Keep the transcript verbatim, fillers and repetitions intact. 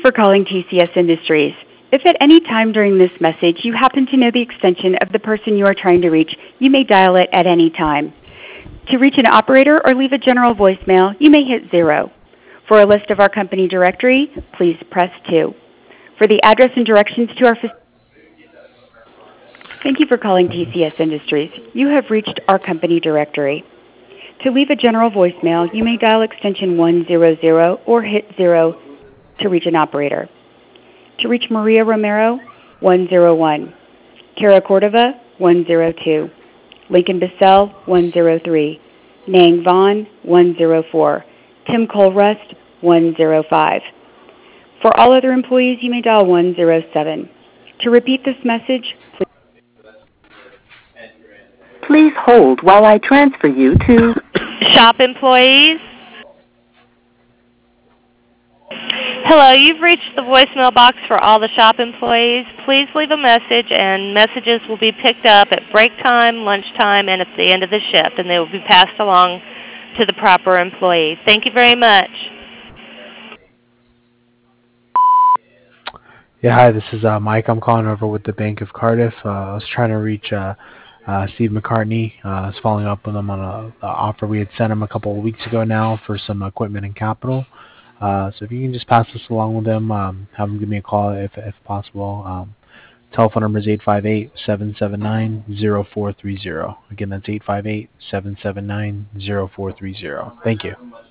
for calling T C S Industries. If at any time during this message you happen to know the extension of the person you are trying to reach, you may dial it at any time. To reach an operator or leave a general voicemail, you may hit zero. For a list of our company directory, please press two. For the address and directions to our facility, thank you for calling T C S Industries. You have reached our company directory. To leave a general voicemail, you may dial extension one hundred or hit zero to reach an operator. To reach Maria Romero, one oh one. Kara Cordova, one oh two. Lincoln Bissell, one oh three. Nang Vaughn, one oh four. Tim Colrust, one oh five. For all other employees, you may dial one oh seven. To repeat this message, please. Please hold while I transfer you to Shop employees. Hello, you've reached the voicemail box for all the shop employees. Please leave a message, and messages will be picked up at break time, lunchtime, and at the end of the shift, and they will be passed along to the proper employee. Thank you very much. Yeah, hi, this is uh, Mike. I'm calling over with the Bank of Cardiff. Uh, I was trying to reach uh, uh, Steve McCartney. Uh, I was following up with him on a, a offer we had sent him a couple of weeks ago now for some equipment and capital. Uh, so if you can just pass this along with him, um, have him give me a call if if possible. Um, telephone number is eight five eight, seven seven nine, zero four three zero. Again, that's eight five eight, seven seven nine, zero four three zero. Thank you.